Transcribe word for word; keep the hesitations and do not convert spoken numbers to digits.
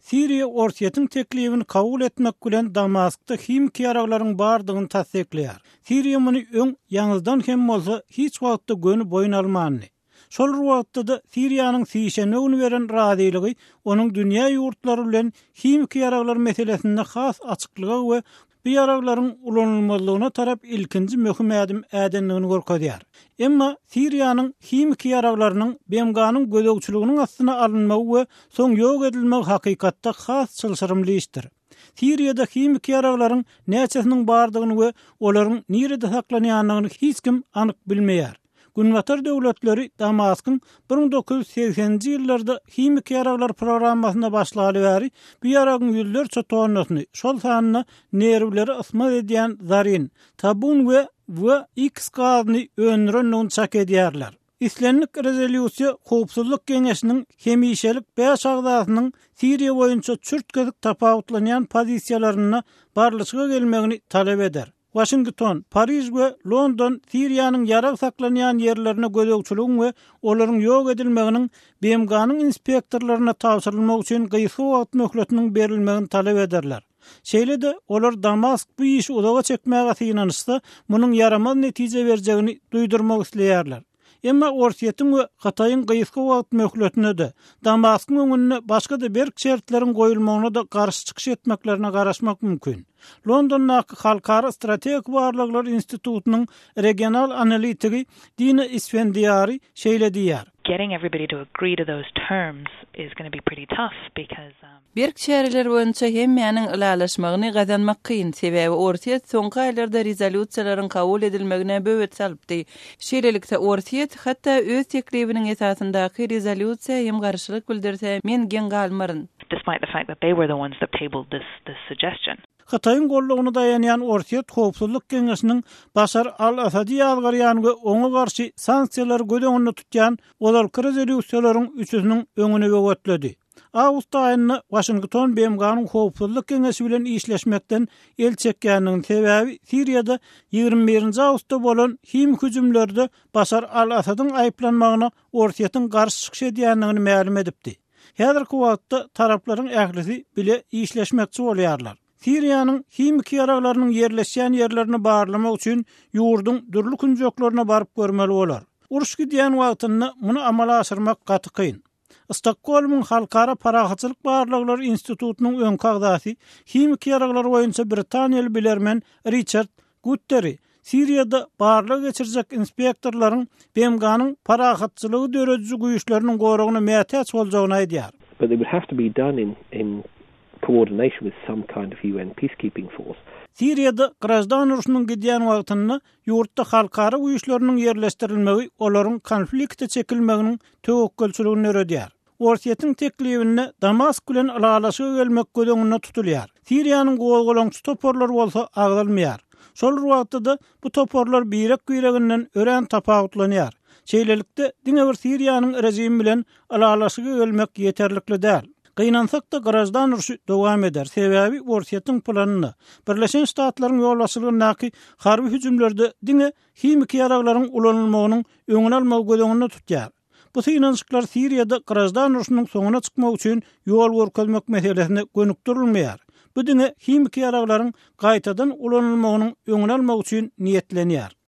Siriya ortiýetiň teklifini kabul etmek bilen Damaskda himki ýaraglaryň bardygyny tasdikleýär. Siriya muny öň ýaňyzdan hem bolsa hiç wagtda gönü boyun almany. Şol wagtda da Siriýanyň siýşenegini beren radylygy onuň dünýä ýurtlary bilen himki ýaraglar meselesinde has açyklyga we bu ýaraglaryň ulanylmalygyna tarap ilkinji möhüm ädim ädenligini görkezýär. Emma Siriýanyň himki ýaraglarynyň B M G'nyň gödөгçiliginiň astyna alynmagy we soň ýok edilmegi hakykatda has çylşyrymly işdir. Siriýada himki ýaraglaryň näçesiniň bardygyny we olaryň nirede saklanýanlygyny hiç kim anyk bilmeýär. Günwatar döwletleri Damask'ın bir bin dokuz yüz seksenji ýyllarda himki ýaraglar programmasyna başlaly bäri bu ýaragyň ýüllerçe tonnasyny şol sanyna nerwleri ysmat edýän zarin, tabun we we X gazyny öňrenlen çak edýärler. İslenlik rezolýusiýa Howpsuzlyk Geňeşiniň hemişelik beş agdasynyň Siriýa boýunça çürtgedik tapawutlanýan pozisiýalaryna barlyşyga gelmegini talep eder. Washington, Paris we London Siriýanyň ýarag saklanýan ýerlerine gödөгçiligin we olaryň ýok edilmeginiň B M G'nyň inspektorlaryna tapşyrylmagy üçin gysga wagt möhletiniň berilmegini talep ederler. Şeýle-de olar Damask bu işi udaga çekmäge synanyşsa, munyň yaramaz netije berjegini duýdurmak isleýärler. Emma ortiýetiň we Hataýyň gysga wagt möhletine de Damask'yň öňüne başga da berk şertleriň goýulmagyna da garşy çykyş etmeklerine garaşmak mümkin. Londondaky Halkara Strategik Barlyklar Institutunyň regional analitigi Dina Isfendiyari şeýle diýär. Getting everybody to agree to those terms is going to be pretty tough because um berk şäherler boýunça hemmäniň ilalaşmagyny gazanmak kyn, sebäbi ortiýet soňky aýlarda rezolýusiýalaryň kabul edilmegine böwet salypdy. Şeýlelikde ortiýet hatda öz teklifiniň esasyndaky rezolýusiýa hem garşylyk bildirse, men gen galmaryn. Despite the fact that they were the ones that tabled this this suggestion. Hataýyň gollugyny daýanýan ortiýet Howpsuzlyk Geňeşiniň Başar al-Asady ýalgarýan we oňa garşy sanksiýalar gödөгünde tutýan olar rezolýusiýalaryň üçüsiniň öňüne böwütledi. Awgust aýyna Washington B M G'nyň Howpsuzlyk Geňeşi bilen işleşmekden el çekýäniniň sebäbi Siriýada ýygrimi birinji awgustda bolan him hüjümlerde Başar al-Asadyň aýplanmagyna ortiýetiň garşy çykyş edýänligini ma'lum edipdi. Häzirki wagtda taraplaryň ählisi bile işleşmekçi bolýarlar. Siriýanyň himki ýaraglarynyň ýerleşýän ýerlerini barlamak üçin ýurduň dürli künjoklaryna baryp görmeli bolar. Uruş gidýän wagtynda muny amala aşyrmak gaty kyn. Stockholmyň Halkara Parahatçylyk Barlyklar Institutunyň öňki agdasy himki ýaraglar boýunça Britaniýaly bilermen Richard Gutteri Siriýada barlyk geçirjek inspektorlaryň B M G'nyň parahatçylygy dörediji güýçleriniň goragyna mätäç boljagyny aýdýar. But they would have to be done in in coordination with some kind of U N peacekeeping force. Siriýada grajdan uruşynyň gidýän wagtynda ýurtda halkara güýçleriniň ýerleşdirilmegi olaryň konflikte çekilmeginiň töwekkülçiligini öredýär. Ortiýetiň teklifine Damask bilen alalaşyga gelmek gödөгünde tutulýar. Siriýanyň gowgalaňçy toporlary bolsa agdalmaýar. Şol wagtda da bu toporlar birek güýreginden ören tapawutlanýar. Şeýlelikde diňe bir Siriýanyň rejimi bilen alalaşyga gelmek ýeterlikli däl. Gynansak da garajdan uruşy dowam eder. Sebäbi ortiýetiň planyny Birleşen Ştatlaryň ýolbaşçylygynaky harby hüjümlerde diňe himki ýaraglaryň ulanylmagynyň öňüne almagy gödөгünde tutýar. Bu synanşyklar Siriýada garajdan uruşynyň soňuna çykmak üçin ýol görkezmek meselesine gönükdirilmeýär. Bu diňe himki ýaraglaryň gaýtadan ulanylmagynyň öňüne almak üçin niýetlenýär.